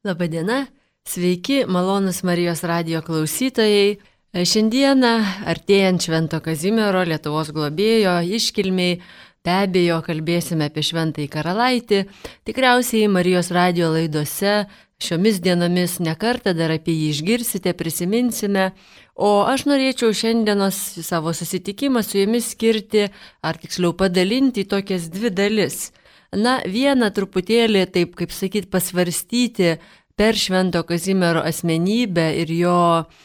Labadiena, sveiki, malonus Marijos radijo klausytojai. Šiandieną, artėjant Švento Kazimiero, Lietuvos globėjo iškilmiai, be abejo, kalbėsime apie Šventąjį karalaitį. Tikriausiai Marijos radijo laidose šiomis dienomis nekartą dar apie jį išgirsite, prisiminsime. O aš norėčiau šiandienos savo susitikimą su jumis skirti, ar tiksliau padalinti į tokias dvi dalis. Vieną truputėlį, taip kaip sakyt, pasvarstyti per Švento Kazimiero asmenybę ir jo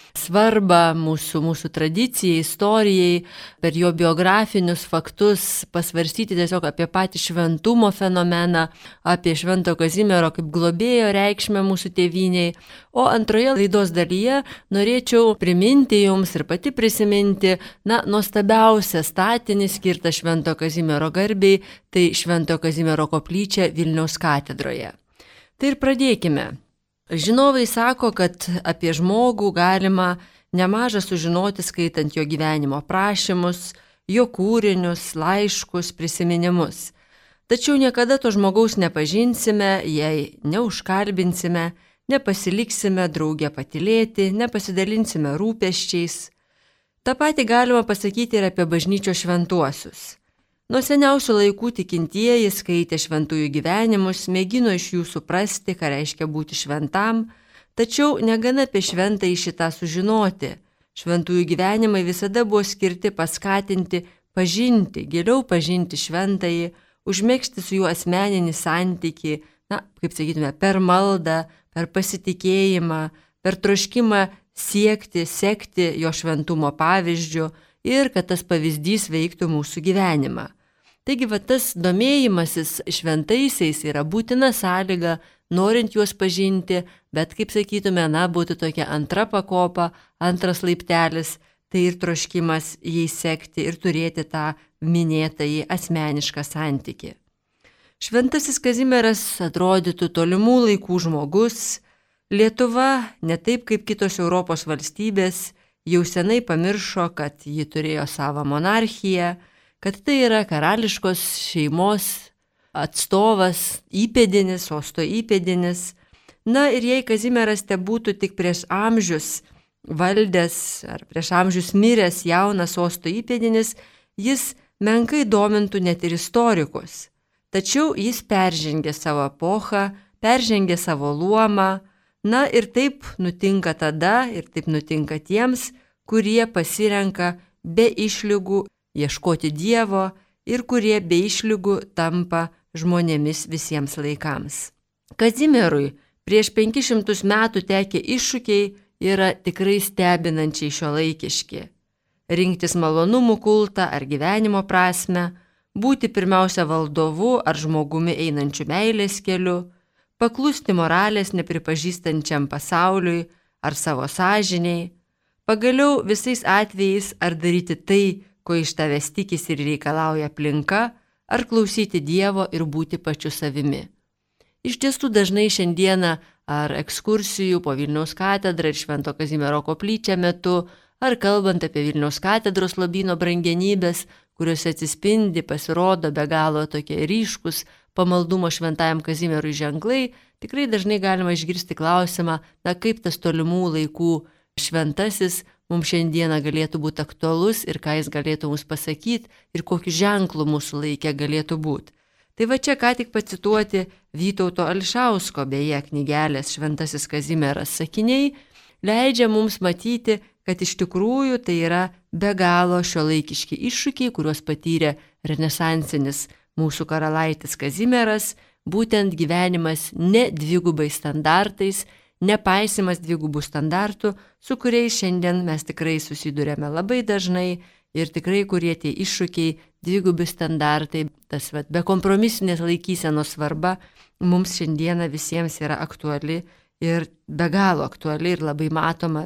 svarbą mūsų tradicijai, istorijai, per jo biografinius faktus, pasvarstyti tiesiog apie patį šventumo fenomeną, apie Švento Kazimiero kaip globėjo reikšmę mūsų tėvynei. O antroje laidos dalyje norėčiau priminti jums ir pati prisiminti, nuostabiausią statinį skirtą Švento Kazimiero garbei, tai Švento Kazimiero koplyčia Vilniaus katedroje. Tai ir pradėkime. Žinovai sako, kad apie žmogų galima nemaža sužinoti skaitant jo gyvenimo aprašymus, jo kūrinius, laiškus, prisiminimus. Tačiau niekada to žmogaus nepažinsime, jei neužkalbinsime, nepasiliksime drauge patylėti, nepasidalinsime rūpesčiais. Ta pati galima pasakyti ir apie bažnyčios šventuosius. Nuo seniausių laikų tikintieji skaitė šventųjų gyvenimus, mėgino iš jų suprasti, ką reiškia būti šventam, tačiau negana apie šventąjį šitą sužinoti. Šventųjų gyvenimai visada buvo skirti paskatinti, pažinti, giliau pažinti šventąjį, užmegzti su juo asmeninį santykį, kaip sakytume, per maldą, per pasitikėjimą, per troškimą siekti, sekti jo šventumo pavyzdžiu ir kad tas pavyzdys veiktų mūsų gyvenimą. Taigi, tas domėjimasis šventaisiais yra būtina sąlyga, norint juos pažinti, bet, kaip sakytume, būtų tokia antra pakopa, antras laiptelis, tai ir troškimas jais sekti ir turėti tą minėtąjį asmenišką santykį. Šventasis Kazimieras atrodytų tolimų laikų žmogus. Lietuva, ne taip kaip kitos Europos valstybės, jau senai pamiršo, kad ji turėjo savo monarchiją, kad tai yra karališkos šeimos atstovas, įpėdinis, sosto įpėdinis. Ir jei Kazimieras te būtų tik prieš amžius valdęs ar prieš amžius miręs jaunas sosto įpėdinis, jis menkai domintų net ir istorikus. Tačiau jis peržengė savo epochą, peržengė savo luomą. Ir taip nutinka tada ir taip nutinka tiems, kurie pasirenka be išlygų ieškoti Dievo ir kurie be išlygų tampa žmonėmis visiems laikams. Kazimierui prieš 500 metų tekę iššūkiai yra tikrai stebinančiai šiuolaikiški. Rinktis malonumų kultą ar gyvenimo prasmę, būti pirmiausia valdovu ar žmogumi einančiu meilės keliu, paklusti moralės nepripažįstančiam pasauliui ar savo sąžiniai, pagaliau visais atvejais ar daryti tai, ko iš tavęs tikisi ir reikalauja aplinka, ar klausyti Dievo ir būti pačiu savimi. Iš tiesų dažnai šiandieną ar ekskursijų po Vilniaus katedrą ir Švento Kazimiero koplyčią metu, ar kalbant apie Vilniaus katedros lobyno brangenybės, kuriuose atsispindi, pasirodo be galo tokie ryškus pamaldumo Šventajam Kazimierui ženklai, tikrai dažnai galima išgirsti klausimą, kaip tas tolimų laikų šventasis mums šiandieną galėtų būti aktualus ir ką jis galėtų mums pasakyti ir kokiu ženklu mūsų laikė galėtų būti. Tai čia ką tik pacituoti Vytauto Ališausko, beje, knygelės Šventasis Kazimieras sakiniai, leidžia mums matyti, kad iš tikrųjų tai yra be galo šiuolaikiški iššūkiai, kuriuos patyrė renesansinis mūsų karalaitis Kazimieras, būtent gyvenimas ne dvigubai standartais, nepaisimas dvigubų standartų, su kuriais šiandien mes tikrai susidurėme labai dažnai ir tikrai kurie tie iššūkiai, dvigubi standartai, tas bekompromisinės laikysenos svarba mums šiandieną visiems yra aktuali ir be galo aktuali ir labai matoma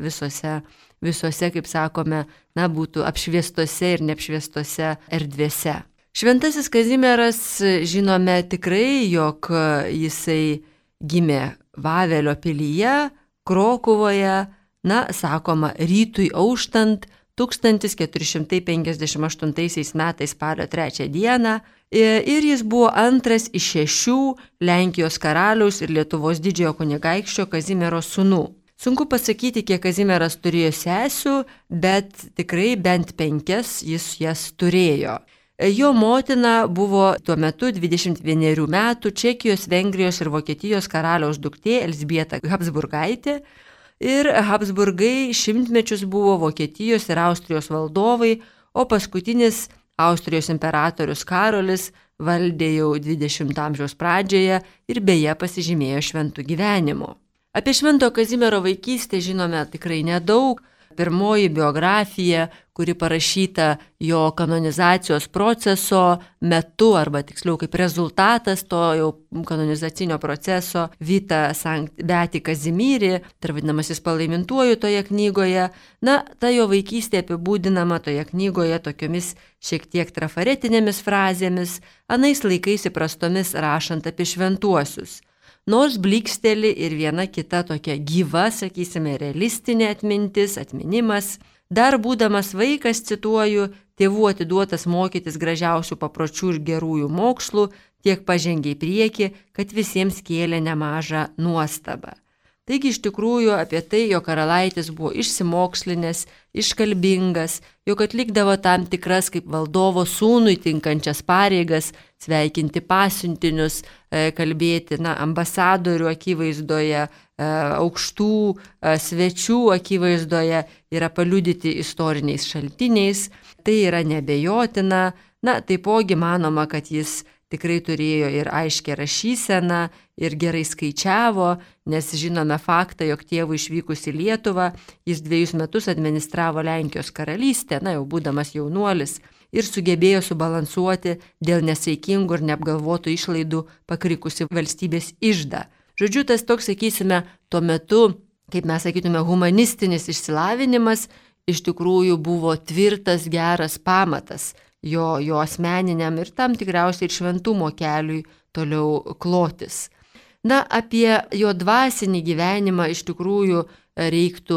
visose, kaip sakome, būtų apšviestose ir neapšviestose erdvėse. Šventasis Kazimieras, žinome tikrai, jog jisai gimė Vavelio pilyje, Krokuvoje, sakoma, rytui auštant 1458 metais spalio 3 dieną ir jis buvo antras iš 6 Lenkijos karaliaus ir Lietuvos didžiojo kunigaikščio Kazimiero sūnų. Sunku pasakyti, kiek Kazimieras turėjo sesių, bet tikrai bent 5 jis jas turėjo. Jo motina buvo tuo metu 21 metų Čekijos, Vengrijos ir Vokietijos karaliaus duktė Elzbieta Habsburgaitė. Ir Habsburgai šimtmečius buvo Vokietijos ir Austrijos valdovai, o paskutinis Austrijos imperatorius Karolis valdė jau 20 amžiaus pradžioje ir beje pasižymėjo šventų gyvenimu. Apie Švento Kazimiero vaikystę žinome tikrai nedaug. Pirmoji biografija, kuri parašyta jo kanonizacijos proceso metu, arba tiksliau kaip rezultatas to jau kanonizacinio proceso, Vita Sankt Beati Kazimiri, tai vadinamasis palaimintuoju toje knygoje. Na, ta jo vaikystė apibūdinama toje knygoje tokiomis šiek tiek trafaretinėmis frazėmis, anais laikais įprastomis rašant apie šventuosius. Nors bliksteli ir viena kita tokia gyva, sakysime, realistinė atmintis, atminimas. Dar būdamas vaikas, cituoju, tėvų atiduotas mokytis gražiausių papročių ir gerųjų mokslų, tiek pažengė į priekį, kad visiems kėlė nemažą nuostabą. Taigi iš tikrųjų apie tai, jog karalaitis buvo išsimokslinęs, iškalbingas, jog atlikdavo tam tikras kaip valdovo sūnui tinkančias pareigas, sveikinti pasiuntinius, kalbėti ambasadorių akivaizdoje, aukštų svečių akivaizdoje, yra paliudyti istoriniais šaltiniais, tai yra neabejotina. Taipogi manoma, kad jis tikrai turėjo ir aiškę rašyseną, ir gerai skaičiavo, nes žinome faktą, jog tėvui išvykus į Lietuvą, jis 2 metus administravo Lenkijos karalystę, jau būdamas jaunuolis, ir sugebėjo subalansuoti dėl nesaikingų ir neapgalvotų išlaidų pakrikusi valstybės iždą. Žodžiu, tas toks, sakysime, tuo metu, kaip mes sakytume, humanistinis išsilavinimas iš tikrųjų buvo tvirtas, geras pamatas jo asmeniniam ir tam tikriausiai ir šventumo keliui toliau klotis. Apie jo dvasinį gyvenimą iš tikrųjų reiktų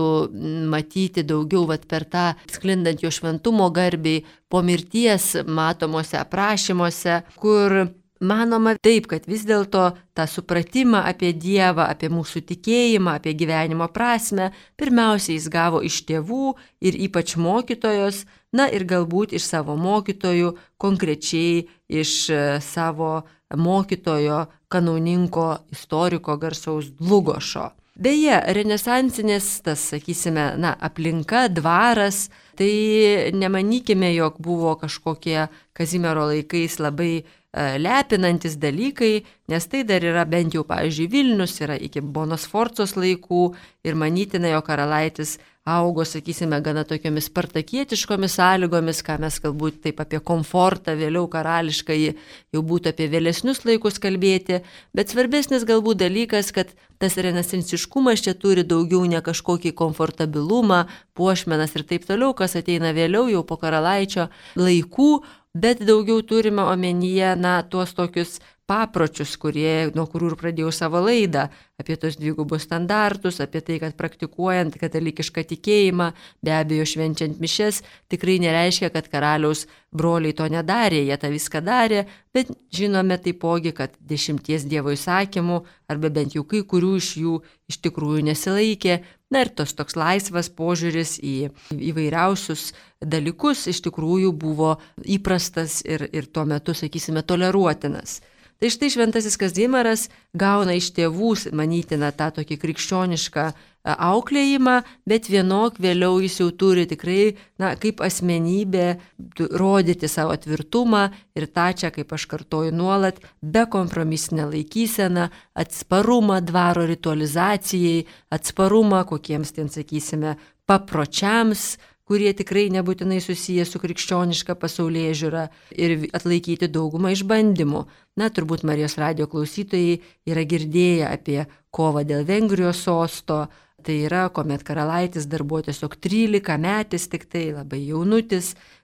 matyti daugiau per tą sklindant jo šventumo garbiai po mirties matomuose aprašymuose, kur manoma taip, kad vis dėlto tą supratimą apie Dievą, apie mūsų tikėjimą, apie gyvenimo prasme, pirmiausia jis gavo iš tėvų ir ypač mokytojos, ir galbūt iš savo mokytojų, konkrečiai iš savo mokytojo kanauninko istoriko garsaus Dlugošo. Beje, renesansinės, tas, sakysime, aplinka, dvaras, tai nemanykime, jog buvo kažkokie Kazimiero laikais labai lepinantis dalykai, nes tai dar yra bent jau, pavyzdžiui, Vilnius, yra iki Bonos Sforcos laikų ir manytina, jog karalaitis augo, sakysime, gana tokiomis spartakietiškomis sąlygomis, ką mes galbūt taip apie komfortą vėliau karališkai jau būtų apie vėlesnius laikus kalbėti, bet svarbesnis galbūt dalykas, kad tas renesansiškumas čia turi daugiau ne kažkokį komfortabilumą, puošmenas ir taip toliau, kas ateina vėliau jau po karalaičio laikų, bet daugiau turime omenyje, tuos tokius papročius, nuo kurių ir pradėjau savo laidą, apie tos dvigubus standartus, apie tai, kad praktikuojant katalikišką tikėjimą, be abejo švenčiant mišes, tikrai nereiškia, kad karaliaus broliai to nedarė, jie tą viską darė, bet žinome taipogi, kad 10 Dievo įsakymų, arba bent jau kai kurių iš jų iš tikrųjų nesilaikė, ir tos toks laisvas požiūris į įvairiausius dalykus iš tikrųjų buvo įprastas ir tuo metu, sakysime, toleruotinas. Tai štai Šventasis Kazimieras gauna iš tėvų, manytina, tą tokį krikščionišką auklėjimą, bet vienok vėliau jis jau turi tikrai, kaip asmenybė, rodyti savo tvirtumą ir tą čia, kaip aš kartoju nuolat, bekompromisinę laikyseną, atsparumą dvaro ritualizacijai, atsparumą kokiems ten, sakysime, papročiams, kurie tikrai nebūtinai susiję su krikščioniška pasaulėžiūra ir atlaikyti daugumą išbandymų. Turbūt Marijos radijo klausytojai yra girdėję apie kovą dėl Vengrijos sosto, tai yra, kuomet karalaitis dar buvo tiesiog 13 metis, tik tai labai jaunutis,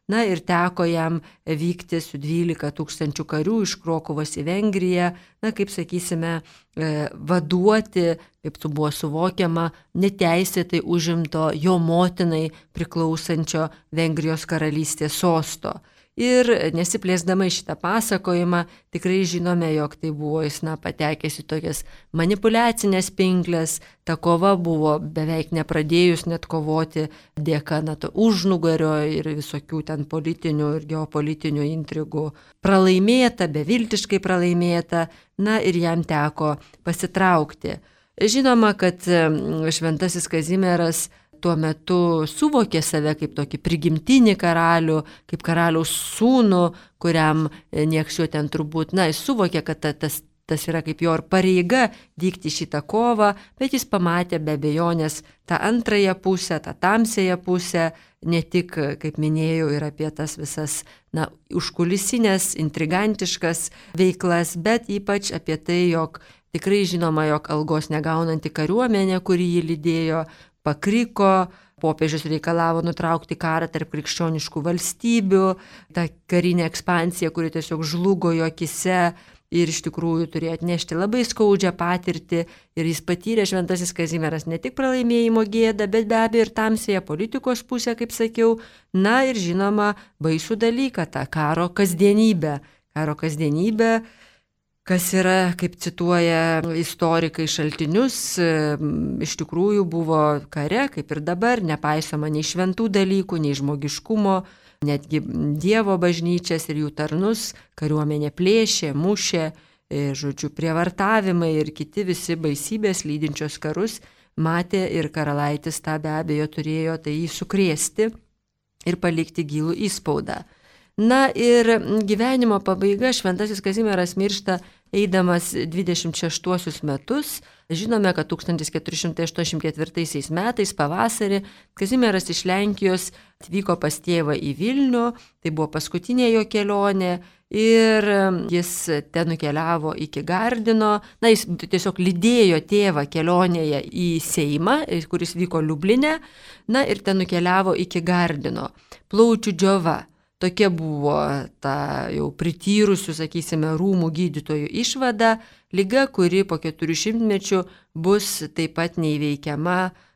Na ir teko jam vykti su 12 000 karių iš Krokuvos į Vengriją, na kaip sakysime, vaduoti, kaip tu buvo suvokiama, neteisėtai užimto jo motinai priklausančio Vengrijos karalystės sosto. Ir nesiplėsdama į šitą pasakojimą, tikrai žinome, jog tai buvo jis patekęs į tokias manipuliacinės pinklės, ta kova buvo beveik nepradėjus net kovoti dėka to užnugario ir visokių ten politinių ir geopolitinių intrigų. Pralaimėta, beviltiškai pralaimėta, na ir jam teko pasitraukti. Žinoma, kad šventasis Kazimieras tuo metu suvokė save kaip tokį prigimtinį karalių, kaip karaliaus sūnų, kuriam nieks jo ten turbūt, jis suvokė, kad tas yra kaip jo ir pareiga vykti šitą kovą, bet jis pamatė be abejonės tą antrąją pusę, tą tamsiąją pusę, ne tik, kaip minėjau, ir apie tas visas užkulisinės, intrigantiškas veiklas, bet ypač apie tai, jog tikrai žinoma, jog algos negaunanti kariuomenė, kuri jį lydėjo, pakriko, popiežius reikalavo nutraukti karą tarp krikščioniškų valstybių, ta karinė ekspansija, kuri tiesiog žlugo jo akise ir iš tikrųjų turėjo atnešti labai skaudžią patirtį ir jis patyrė šventasis Kazimieras ne tik pralaimėjimo gėdą, bet be abejo ir tamsiąją politikos pusę, kaip sakiau, na ir žinoma baisų dalyką, tą karo kasdienybę. Kas yra, kaip cituoja istorikai šaltinius, iš tikrųjų buvo kare, kaip ir dabar, nepaisoma nei šventų dalykų, nei žmogiškumo, netgi Dievo bažnyčias ir jų tarnus kariuomenė plėšė, mušė, prievartavimai ir kiti visi baisybės lydinčios karus matė ir karalaitis tą be abejo turėjo tai jį sukrėsti ir palikti gilų įspaudą. Na ir gyvenimo pabaiga, šventasis Kazimieras miršta eidamas 26 metus. Žinome, kad 1484 metais pavasarį Kazimieras iš Lenkijos atvyko pas tėvą į Vilnių, tai buvo paskutinė jo kelionė ir jis ten nukeliavo iki Gardino, jis tiesiog lydėjo tėvą kelionėje į Seimą, kuris vyko Liubline, ir ten nukeliavo iki Gardino. Plaučių džiova. Tokia buvo ta jau prityrusių, sakysime, rūmų gydytojų išvada, liga, kuri po 400 mečių bus taip pat neįveikiama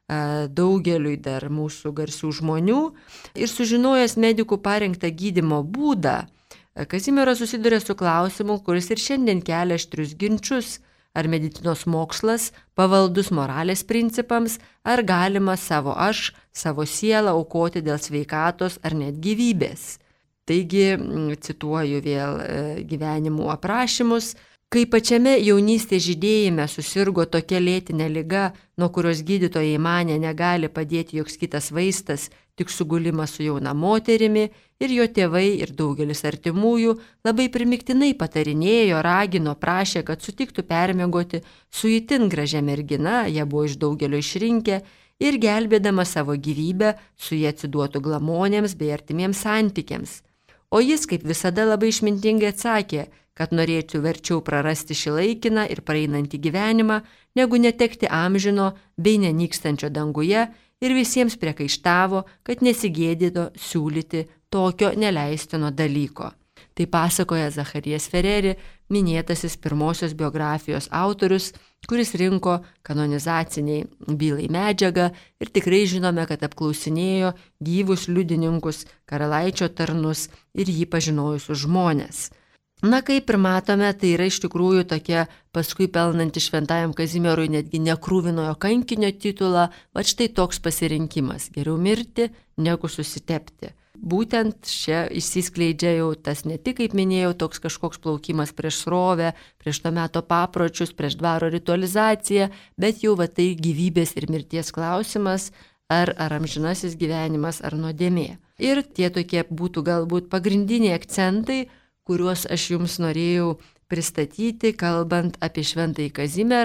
daugeliui dar mūsų garsių žmonių. Ir sužinojęs medikų parengtą gydymo būdą, Kazimieras susiduria su klausimu, kuris ir šiandien kelia aštrius ginčius, ar medicinos mokslas pavaldus moralės principams, ar galima savo aš, savo sielą aukoti dėl sveikatos ar net gyvybės. Taigi, cituoju vėl gyvenimų aprašymus, kai pačiame jaunystės žydėjime susirgo tokia lėtinė liga, nuo kurios gydytojai manė negali padėti joks kitas vaistas, tik sugulimas su jauna moterimi, ir jo tėvai ir daugelis artimųjų labai primiktinai patarinėjo, ragino, prašė, kad sutiktų permiegoti su itin gražia mergina, ją buvo iš daugelio išrinkę, ir gelbėdama savo gyvybę su jie atsiduotų glamonėms bei artimiems santykiams. O jis, kaip visada, labai išmintingai atsakė, kad norėčiau verčiau prarasti šį laikiną ir praeinantį gyvenimą, negu netekti amžino bei nenykstančio danguje, ir visiems priekaištavo, kad nesigėdito siūlyti tokio neleistino dalyko. Tai pasakoja Zacharijas Fereri, minėtasis pirmosios biografijos autorius, kuris rinko kanonizaciniai bylai medžiagą ir tikrai žinome, kad apklausinėjo gyvus liudininkus, karalaičio tarnus ir jį pažinojusius žmonės. Kaip ir matome, tai yra iš tikrųjų tokia paskui pelnanti šventajam Kazimierui netgi nekrūvinojo kankinio titulą, va štai toks pasirinkimas – geriau mirti, negu susitepti. Būtent čia išsiskleidžia jau tas ne tik, kaip minėjau, toks kažkoks plaukimas prieš srovę, prieš to meto papročius, prieš dvaro ritualizaciją, bet jau va tai gyvybės ir mirties klausimas, ar amžinasis gyvenimas, ar nuodėmė. Ir tie tokie būtų galbūt pagrindiniai akcentai, kuriuos aš jums norėjau pristatyti, kalbant apie šventąjį Kazimierą.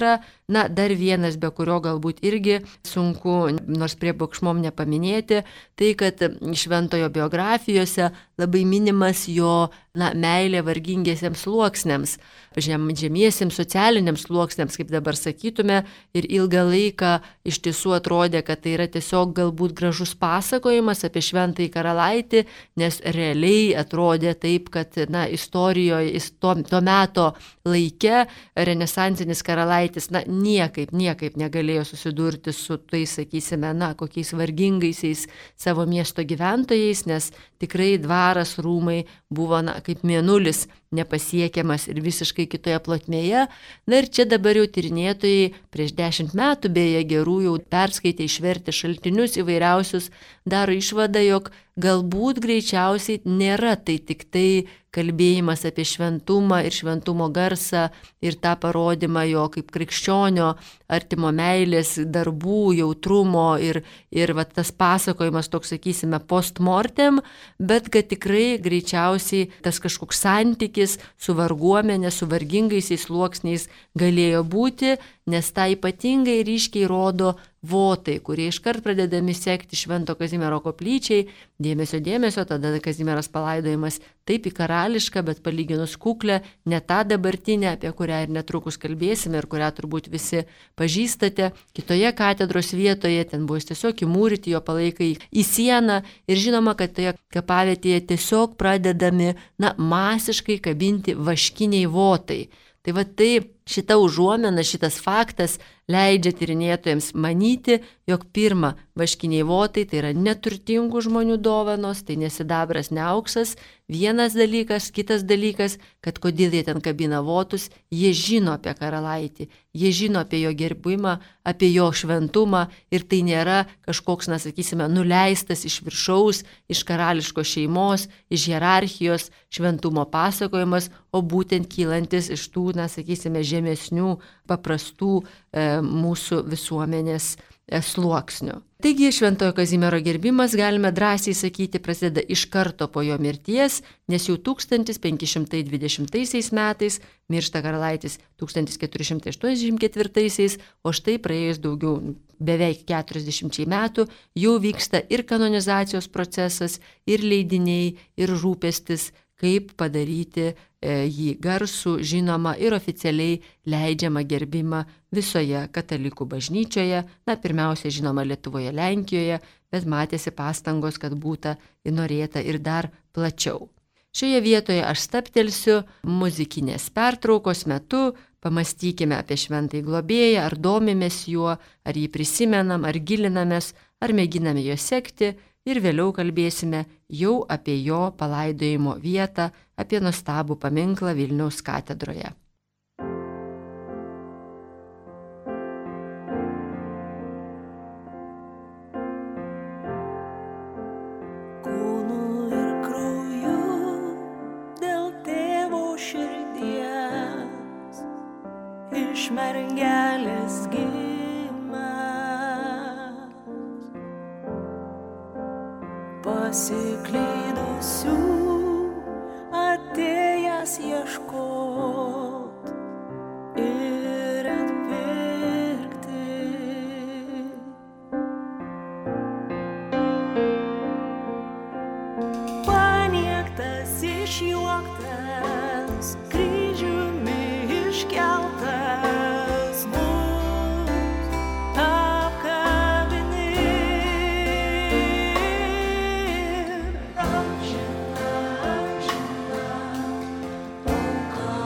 Na, dar vienas, be kurio galbūt irgi sunku, nors priebukšmom nepaminėti, tai kad šventojo biografijose labai minimas jo meilė vargingiesiems sluoksniams, žemiesiems socialiniams sluoksniams, kaip dabar sakytume, ir ilgą laiką iš tiesų atrodė, kad tai yra tiesiog galbūt gražus pasakojimas apie šventąjį karalaitį, nes realiai atrodė taip, kad istorijoje, to meto laike renesansinis karalaitis niekaip negalėjo susidurti su tais, sakysime, kokiais vargingaisiais savo miesto gyventojais, nes tikrai dvaras, rūmai buvo kaip mėnulis nepasiekiamas ir visiškai kitoje plotmėje. Na ir čia dabar jau tyrinėtojai prieš 10 metų, beje, gerų jau perskaitė, išvertė šaltinius įvairiausius, daro išvadą, jog galbūt greičiausiai nėra tai tik tai kalbėjimas apie šventumą ir šventumo garsą ir tą parodymą jo kaip krikščionio artimo meilės, darbų, jautrumo ir tas pasakojimas toks, sakysime, postmortem, bet kad tikrai greičiausiai tas kažkoks santykis su varguomenė, su vargingaisiais sluoksniais galėjo būti, nes tą ypatingai ryškiai rodo votai, kurie iškart pradedami sekti Švento Kazimiero koplyčiai. Dėmesio, tada Kazimieras palaidojimas taip į karališką, bet palyginus kuklę, ne tą dabartinę, apie kurią ir netrukus kalbėsime ir kurią turbūt visi pažįstate. Kitoje katedros vietoje ten buvo tiesiog įmūryti jo palaikai į sieną ir žinoma, kad toje kapavietėje tiesiog pradedami masiškai kabinti vaškiniai votai. Tai šita užuomena, šitas faktas leidžia tyrinėtojams manyti, jog pirma, vaškiniai votai tai yra neturtingų žmonių dovanos, tai ne sidabras, ne auksas. Vienas dalykas, kitas dalykas, kad kodėl jie ten kabina votus, jie žino apie karalaitį, jie žino apie jo gerbimą, apie jo šventumą ir tai nėra kažkoks, sakysime, nuleistas iš viršaus, iš karališkos šeimos, iš hierarchijos šventumo pasakojimas, o būtent kylantis iš tų, sakysime, žemesnių, paprastų mūsų visuomenės sluoksnių. Taigi Šventojo Kazimiero gerbimas, galime drąsiai sakyti, prasideda iš karto po jo mirties, nes jau 1520 metais miršta karalaitis 1484, o štai praėjus beveik 40 metų jau vyksta ir kanonizacijos procesas, ir leidiniai, ir rūpestis, kaip padaryti jį garsų, žinomą ir oficialiai leidžiamą gerbimą visoje katalikų bažnyčioje, pirmiausia, žinoma, Lietuvoje, Lenkijoje, bet matėsi pastangos, kad būtų norėta ir dar plačiau. Šioje vietoje aš stabtelsiu muzikinės pertraukos metu, pamastykime apie šventąjį globėją, ar domimės juo, ar jį prisimenam, ar gilinamės, ar mėginame jo sekti. Ir vėliau kalbėsime jau apie jo palaidojimo vietą, apie nuostabų paminklą Vilniaus katedroje. Kūnu ir krauju dėl tėvo širdies iš mergelės pasiklydusių atėjęs ieškot ir atpirkti. Paniektas, išjuoktas, kryžiumi iškeltas mus apkabini. Amžina, auka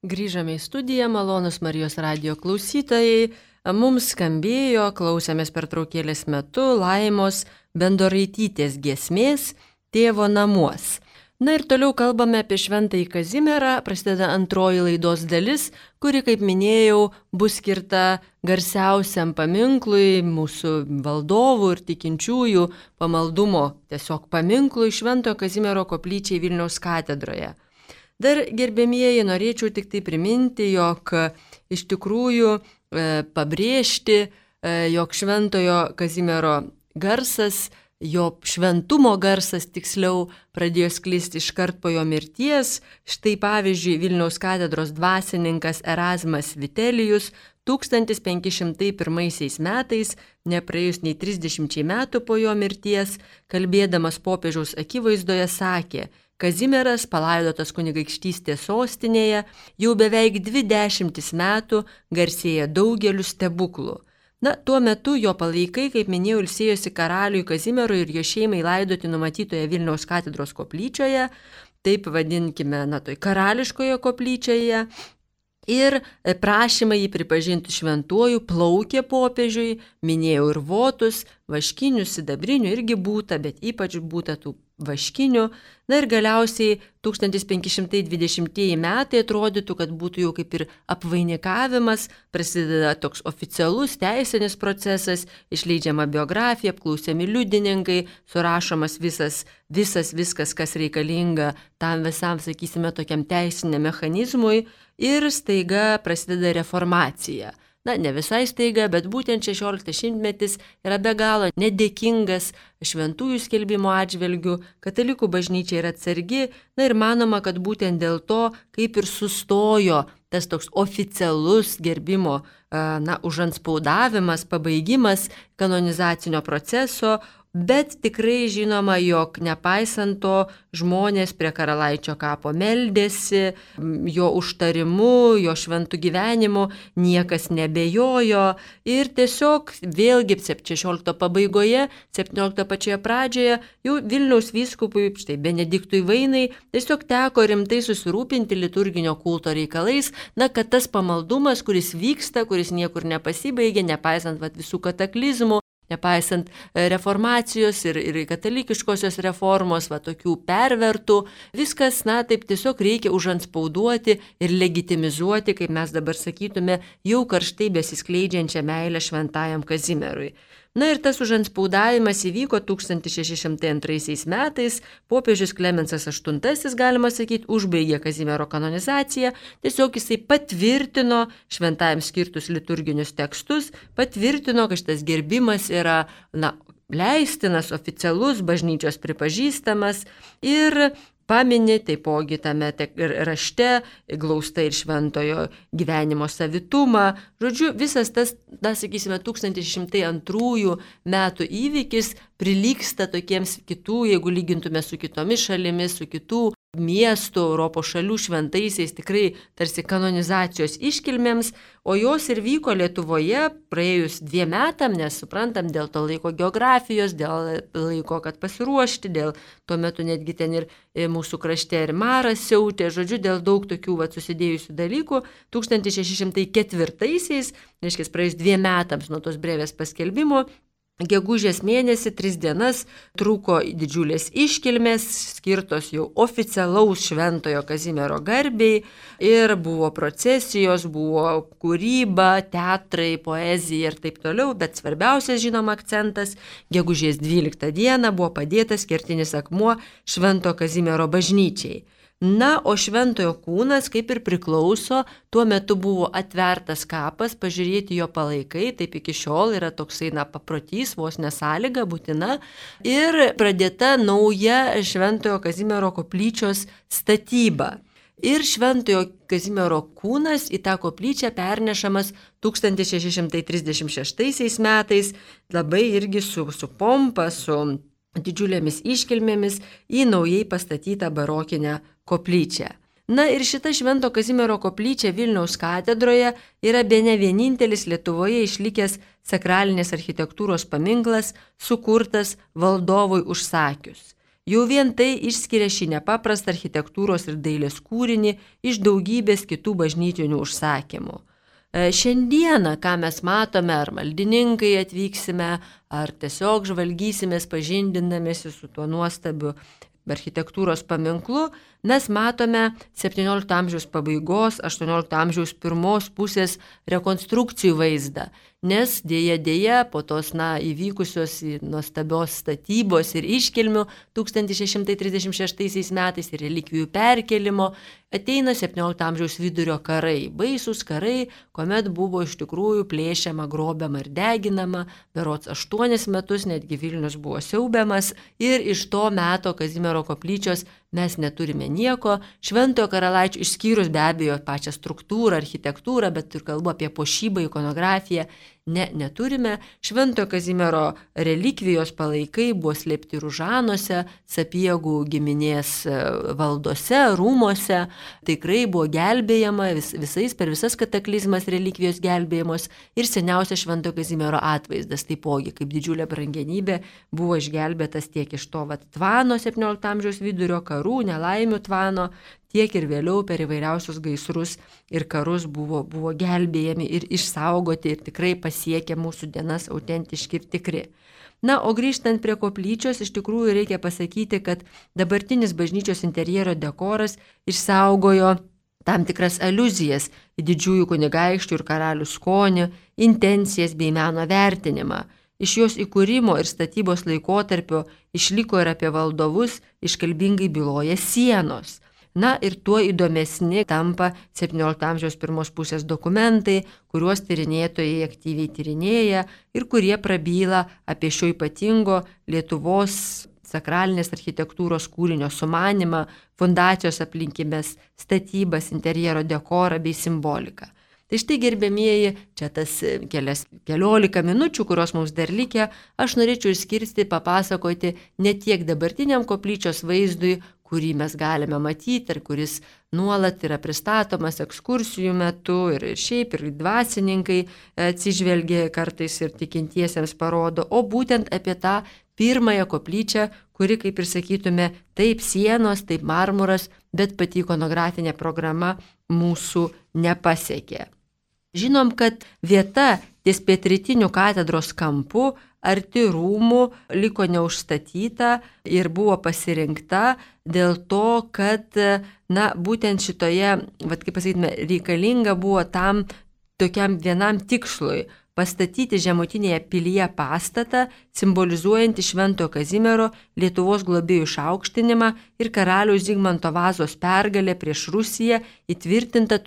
Grįžame į studiją, malonus Marijos radijo klausytojai. Mums skambėjo, klausėmės pertraukėlės metu Laimos Bendoraitytės giesmės Tėvo namuos. Na ir toliau kalbame apie Šventąjį Kazimierą, prasideda antroji laidos dalis, kuri, kaip minėjau, bus skirta garsiausiam paminklui, mūsų valdovų ir tikinčiųjų pamaldumo tiesiog paminklui Šventojo Kazimiero koplyčiai Vilniaus katedroje. Dar, gerbėmieji, norėčiau tik tai priminti, jog iš tikrųjų pabrėžti, jog Šventojo Kazimiero garsas, jo šventumo garsas tiksliau pradėjo sklisti iškart po jo mirties. Štai pavyzdžiui, Vilniaus katedros dvasininkas Erazmas Vitelijus 1501 metais, nepraėjus nei 30 metų po jo mirties, kalbėdamas popiežiaus akivaizdoje sakė: Kazimieras, palaidotas kunigaikštystės sostinėje, jau beveik 20 metų garsėja daugeliu stebuklų. Na, tuo metu jo palaikai, kaip minėjau, ilsėjosi karaliui Kazimierui ir jo šeimai laidoti numatytoje Vilniaus katedros koplyčioje, taip vadinkime, toj karališkoje koplyčioje. Ir prašymai jį pripažinti šventuoju plaukė popiežiui, minėjau ir votus, vaškinių, sidabrinių irgi būta, bet ypač būta tų vaškinių. Na ir galiausiai 1520 metai atrodytų, kad būtų jau kaip ir apvainikavimas, prasideda toks oficialus teisinis procesas, išleidžiama biografija, apklausiami liudininkai, surašomas viskas, kas reikalinga tam visam, sakysime, tokiam teisiniam mechanizmui ir staiga prasideda reformacija. Na, ne visai staiga, bet būtent 16 šimtmetis yra be galo nedėkingas šventųjų skelbimo atžvilgių, katalikų bažnyčia yra atsargi, na ir manoma, kad būtent dėl to, kaip ir sustojo tas toks oficialus gerbimo, užantspaudavimas, pabaigimas kanonizacinio proceso, bet tikrai žinoma, jog nepaisant to žmonės prie karalaičio kapo meldėsi, jo užtarimu, jo šventų gyvenimu niekas nebejojo ir tiesiog vėlgi 16 pabaigoje, 17 pačioje pradžioje jau Vilniaus vyskupui, štai Benediktui Vainai, tiesiog teko rimtai susirūpinti liturginio kulto reikalais, na, kad tas pamaldumas, kuris vyksta, kuris niekur nepasibaigė, nepaisant visų kataklizmų, nepaisant reformacijos ir katalikiškosios reformos, tokių pervertų, viskas, taip tiesiog reikia užantspauduoti ir legitimizuoti, kaip mes dabar sakytume, jau karštai besiskleidžiančią meilę Šventajam Kazimierui. Na ir tas užantspaudavimas įvyko 1602 metais, popiežius Klemensas VIII, galima sakyti, užbaigė Kazimiero kanonizaciją, tiesiog jisai patvirtino Šventajam skirtus liturginius tekstus, patvirtino, kad šitas gerbimas yra, leistinas, oficialus, bažnyčios pripažįstamas ir pamini taipogi tame rašte glausta ir šventojo gyvenimo savitumą. Žodžiu, visas tas, sakysime, 1602 metų įvykis prilygsta tokiems kitų, jeigu lygintume su kitomis šalimis, su kitų miestų, Europos šalių šventaisiais, tikrai tarsi kanonizacijos iškilmėms, o jos ir vyko Lietuvoje praėjus 2 metam, nes suprantam, dėl to laiko geografijos, dėl laiko, kad pasiruošti, dėl tuo metu netgi ten ir mūsų krašte ir maras siautė, žodžiu, dėl daug tokių susidėjusių dalykų. 1604, reiškia, praėjus 2 metams nuo tos brevės paskelbimo, gegužės mėnesį 3 dienas truko didžiulės iškilmės, skirtos jau oficialaus Šventojo Kazimiero garbei ir buvo procesijos, buvo kūryba, teatrai, poezija ir taip toliau, bet svarbiausias, žinoma, akcentas gegužės 12 dieną buvo padėtas kertinis akmuo Švento Kazimiero bažnyčiai. Na, o šventojo kūnas, kaip ir priklauso, tuo metu buvo atvertas kapas, pažiūrėti jo palaikai, taip iki šiol yra toksai, paprotys, vos nesąlyga, būtina, ir pradėta nauja Šventojo Kazimiero koplyčios statyba. Ir Šventojo Kazimiero kūnas į tą koplyčią pernešamas 1636 metais, labai irgi su pompa, su didžiulėmis iškilmėmis į naujai pastatytą barokinę koplyčią. Na ir šita Švento Kazimiero koplyčia Vilniaus katedroje yra bene vienintelis Lietuvoje išlikęs sakralinės architektūros paminklas, sukurtas valdovui užsakius. Jau vien tai išskiria šį nepaprastą architektūros ir dailės kūrinį iš daugybės kitų bažnytinių užsakymų. Šiandieną, ką mes matome, ar maldininkai atvyksime, ar tiesiog žvalgysimės pažindindamėsi su tuo nuostabiu architektūros paminklu, mes matome 17 amžiaus pabaigos, 18 amžiaus pirmos pusės rekonstrukcijų vaizdą, nes dėja po tos įvykusios nuostabios statybos ir iškilmių 1636 metais ir relikvijų perkelimo ateina 17 amžiaus vidurio karai, baisūs karai, kuomet buvo iš tikrųjų plėšiama, grobiama ir deginama, berods 8 metus netgi Vilnius buvo siaubiamas ir iš to meto Kazimiero koplyčios mes neturime nieko. Šventojo Karalaičio, išskyrus be abejo pačią struktūrą, architektūrą, bet ir kalbu apie puošybą, ikonografiją, neturime. Šventojo Kazimiero relikvijos palaikai buvo slėpti Ružanuose, Sapiegų giminės valdose, rūmuose. Tikrai buvo gelbėjama per visas kataklizmas relikvijos gelbėjamos ir seniausias Šventojo Kazimiero atvaizdas, taipogi kaip didžiulė brangenybė, buvo išgelbėtas tiek iš to tvano 17 amžiaus vidurio karų, nelaimių tvano, tiek ir vėliau per įvairiausius gaisrus ir karus buvo gelbėjami ir išsaugoti ir tikrai pasiekė mūsų dienas autentiški ir tikri. O grįžtant prie koplyčios, iš tikrųjų reikia pasakyti, kad dabartinis bažnyčios interjero dekoras išsaugojo tam tikras aliuzijas į didžiųjų kunigaikščių ir karalių skonį, intencijas bei meno vertinimą. Iš jos įkūrimo ir statybos laikotarpio išliko ir apie valdovus iškalbingai byloja sienos. Ir tuo įdomesni tampa 17 amžiaus pirmos pusės dokumentai, kuriuos tyrinėtojai aktyviai tyrinėja ir kurie prabyla apie šio ypatingo Lietuvos sakralinės architektūros kūrinio sumanimą, fundacijos aplinkybės, statybas, interjero dekorą bei simboliką. Tai štai, gerbėmieji, čia tas keliolika minučių, kurios mums dar likę, aš norėčiau išskirsti, papasakoti ne tiek dabartiniam koplyčios vaizdui, kurį mes galime matyti ir kuris nuolat yra pristatomas ekskursijų metu ir šiaip ir dvasininkai atsižvelgia kartais ir tikintiesiems parodo, o būtent apie tą pirmąją koplyčią, kuri, kaip ir sakytume, taip sienos, taip marmuras, bet pati ikonografinė programa mūsų nepasiekė. Žinom, kad vieta ties pietrytiniu katedros kampu arti rūmų liko neužstatyta ir buvo pasirinkta dėl to, kad būtent šitoje, kaip pasakytume, reikalinga buvo tam tokiam vienam tikslui pastatyti žemutinėje pilyje pastatą, simbolizuojantį Šventojo Kazimiero Lietuvos globėjų išaukštinimą ir karaliaus Zigmanto Vazos pergalę prieš Rusiją įtvirtinta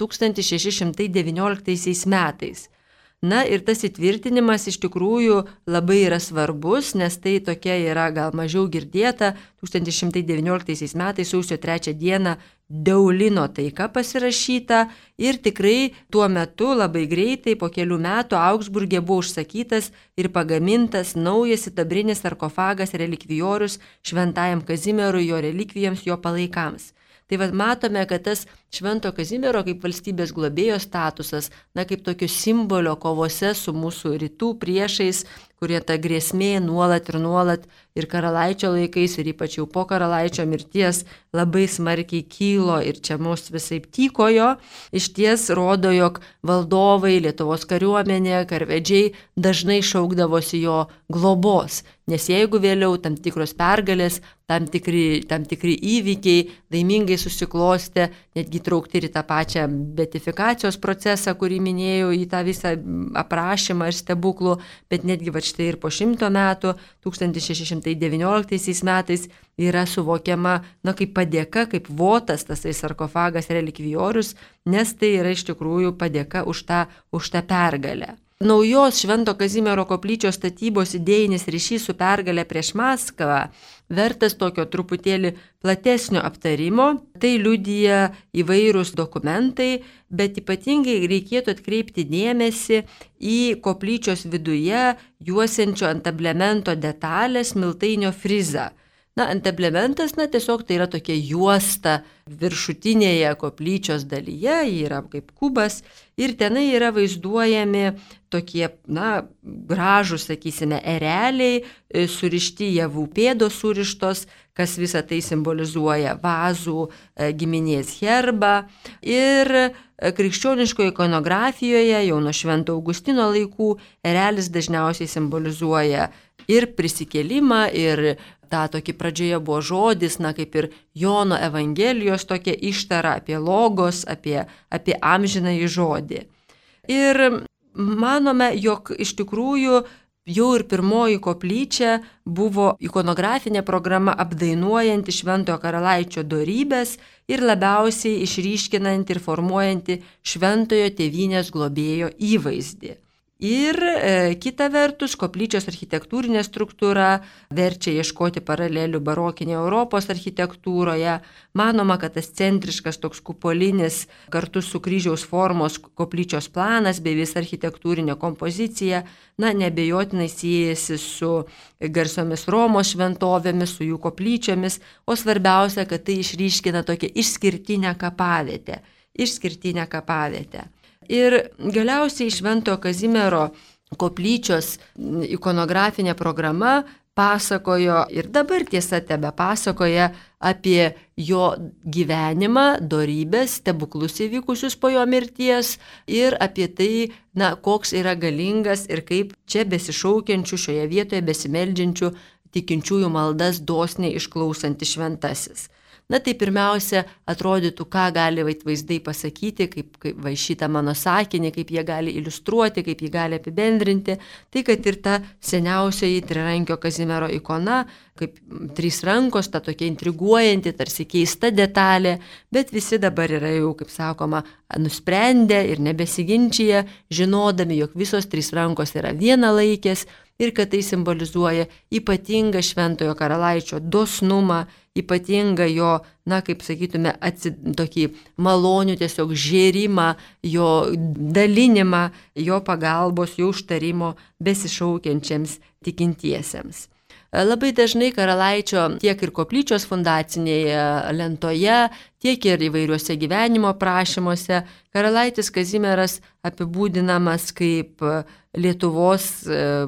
1619 metais. Ir tas įtvirtinimas iš tikrųjų labai yra svarbus, nes tai tokia yra gal mažiau girdėta. 1119 metais sausio 3 dieną Deulino taika pasirašyta ir tikrai tuo metu labai greitai po kelių metų Augsburge buvo užsakytas ir pagamintas naujas sidabrinis sarkofagas relikvijorius Šventajam Kazimierui, jo relikvijams, jo palaikams. Tai matome, kad tas Švento Kazimiero kaip valstybės globėjo statusas, kaip tokio simbolio kovose su mūsų rytų priešais, kurie ta grėsmė nuolat ir karalaičio laikais ir ypač jau po karalaičio mirties labai smarkiai kylo ir čia mus visai tykojo, iš ties rodo, jog valdovai, Lietuvos kariuomenė, karvedžiai dažnai šaukdavosi jo globos, nes jeigu vėliau tam tikros pergalės, tam tikri įvykiai laimingai susiklostė, netgi traukti ir į tą pačią beatifikacijos procesą, kurį minėjau, į tą visą aprašymą ir stebuklų, bet netgi štai ir po 100 metų, 1619 metais yra suvokiama kaip padėka, kaip votas tasai sarkofagas relikvijorius, nes tai yra iš tikrųjų padėka už tą pergalę. Naujos Švento Kazimiero koplyčios statybos idėjinis ryšys su pergalė prieš Maskvą vertas tokio truputėlį platesnio aptarimo. Tai liudija įvairūs dokumentai, bet ypatingai reikėtų atkreipti dėmesį į koplyčios viduje juosiančio ant ablemento detalės miltainio frizą. Anteblementas, tiesiog tai yra tokia juosta viršutinėje koplyčios dalyje, ji yra kaip kubas ir tenai yra vaizduojami tokie, gražūs, sakysime, ereliai, surišti javų pėdos surištos, kas visą tai simbolizuoja vazų giminės herbą. Ir krikščioniškoje ikonografijoje jau nuo Švento Augustino laikų erelis dažniausiai simbolizuoja ir prisikėlimą, ir tą tokį pradžioje buvo žodis, kaip ir Jono Evangelijos tokia ištara apie logos, apie amžinąjį žodį. Ir manome, jog iš tikrųjų jau ir pirmoji koplyčia buvo ikonografinė programa apdainuojanti Šventojo Karalaičio dorybes ir labiausiai išryškinanti ir formuojanti Šventojo tėvynės globėjo įvaizdį. Ir kita vertus, koplyčios architektūrinė struktūra verčia ieškoti paralelių barokinėje Europos architektūroje. Manoma, kad tas centriškas toks kupolinis kartu su kryžiaus formos koplyčios planas bei visa architektūrinė kompozicija, neabejotinai siejasi su garsiomis Romos šventovėmis, su jų koplyčiomis, o svarbiausia, kad tai išryškina tokią išskirtinę kapavietę. Ir galiausiai Šventojo Kazimiero koplyčios ikonografinė programa pasakojo ir dabar tiesa tebepasakoja apie jo gyvenimą, dorybes, stebuklus įvykusius po jo mirties ir apie tai, koks yra galingas ir kaip čia besišaukiančių, šioje vietoje besimeldžiančių tikinčiųjų maldas dosniai išklausantis šventasis. Tai pirmiausia, atrodytų, ką gali vaizdai pasakyti, kaip šitą mano sakinį, kaip jie gali iliustruoti, kaip jį gali apibendrinti. Tai, kad ir ta seniausioji trirankio Kazimiero ikona, kaip 3 rankos, ta tokia intriguojanti, tarsi keista detalė, bet visi dabar yra jau, kaip sakoma, nusprendę ir nebesiginčyje, žinodami, jog visos 3 rankos yra vienalaikės ir kad tai simbolizuoja ypatingą Šventojo Karalaičio dosnumą, ypatingą jo, kaip sakytume, tokį malonių tiesiog žėrimą, jo dalinimą, jo pagalbos, jo užtarimo besišaukiančiams tikintiesiems. Labai dažnai Karalaičio tiek ir koplyčios fundacinėje lentoje, tiek ir įvairiuose gyvenimo prašymuose Karalaitis Kazimieras apibūdinamas kaip Lietuvos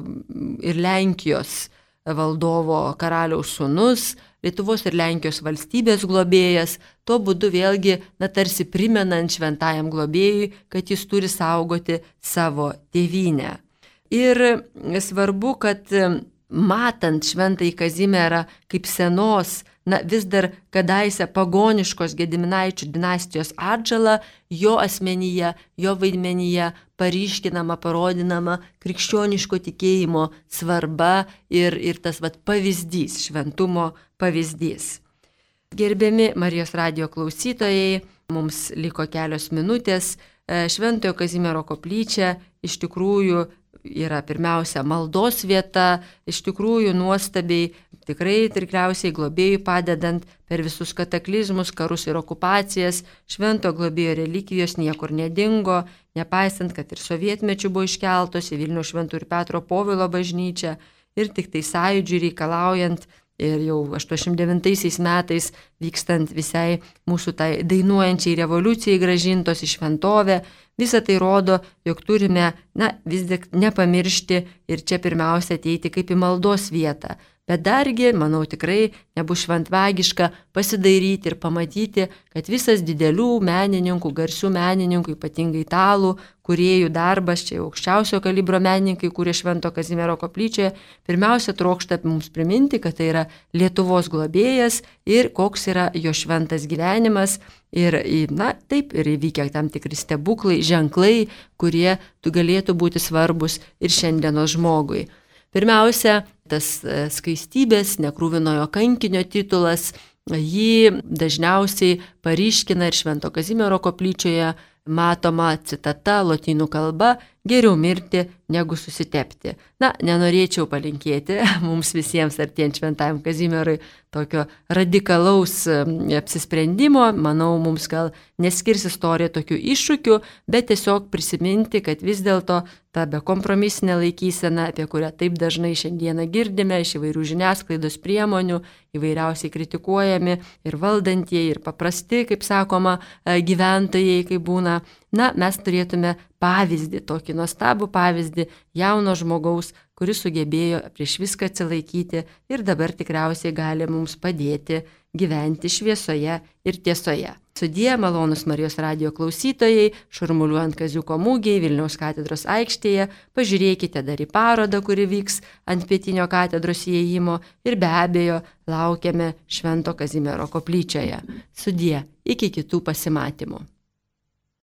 ir Lenkijos valdovo karaliaus sūnus, Lietuvos ir Lenkijos valstybės globėjas, tuo būdu vėlgi tarsi primenant šventajam globėjui, kad jis turi saugoti savo tėvynę. Ir svarbu, kad matant Šventąjį Kazimierą kaip senos, vis dar kadaise pagoniškos Gediminaičių dinastijos atžalą, jo asmenyje, jo vaidmenyje paryškinama, parodinama krikščioniško tikėjimo svarba ir tas pavyzdys, šventumo pavyzdys. Gerbiami Marijos radijo klausytojai, mums liko kelios minutės. Šventojo Kazimiero koplyčia iš tikrųjų yra pirmiausia maldos vieta, iš tikrųjų nuostabiai, tikrai tikriausiai globėjui padedant per visus kataklizmus, karus ir okupacijas, švento globėjo relikvijos niekur nedingo, nepaisant, kad ir sovietmečių buvo iškeltos į Vilniaus Šventų ir Petro Povilo bažnyčią ir tik tai sąjūdžiui reikalaujant ir jau 89 metais vykstant visai mūsų tai dainuojančiai revoliucijai grąžintos į šventovę, visą tai rodo, jog turime vis tik nepamiršti ir čia pirmiausia ateiti kaip į maldos vietą. Bet dargi, manau, tikrai nebus šventvagiška pasidairyti ir pamatyti, kad visas didelių menininkų, garsių menininkų, ypatingai italų, kūrėjų darbas, čia jau aukščiausio kalibro menininkai, kurie Švento Kazimiero koplyčioje, pirmiausia trokšta mums priminti, kad tai yra Lietuvos globėjas ir koks yra jo šventas gyvenimas. Ir, taip, ir įvykę tam tikri stebuklai, ženklai, kurie galėtų būti svarbus ir šiandienos žmogui. Pirmiausia, tas skaistybės, nekruvinojo kankinio titulas, jį dažniausiai paryškina ir Švento Kazimiero koplyčioje matoma citata lotynų kalba geriau mirti, negu susitepti. Na, nenorėčiau palinkėti mums visiems artėjant Šventajam Kazimierui tokio radikalaus apsisprendimo. Manau, mums gal neskirs istorija tokių iššūkių, bet tiesiog prisiminti, kad vis dėlto ta bekompromisinė laikysena, apie kurią taip dažnai šiandieną girdime iš įvairių žiniasklaidos priemonių, įvairiausiai kritikuojami ir valdantieji, ir paprasti, kaip sakoma, gyventojai, kaip būna. Na, mes turėtume pavyzdį, tokį nuostabų pavyzdį jauno žmogaus, kuris sugebėjo prieš viską atsilaikyti ir dabar tikriausiai gali mums padėti gyventi šviesoje ir tiesoje. Sudie, malonus Marijos radijo klausytojai, šurmuliuojant Kaziuko mūgiai Vilniaus katedros aikštėje, pažiūrėkite dar į parodą, kuri vyks ant pietinio katedros įėjimo ir be abejo laukiame Švento Kazimiero koplyčioje. Sudie, iki kitų pasimatymų.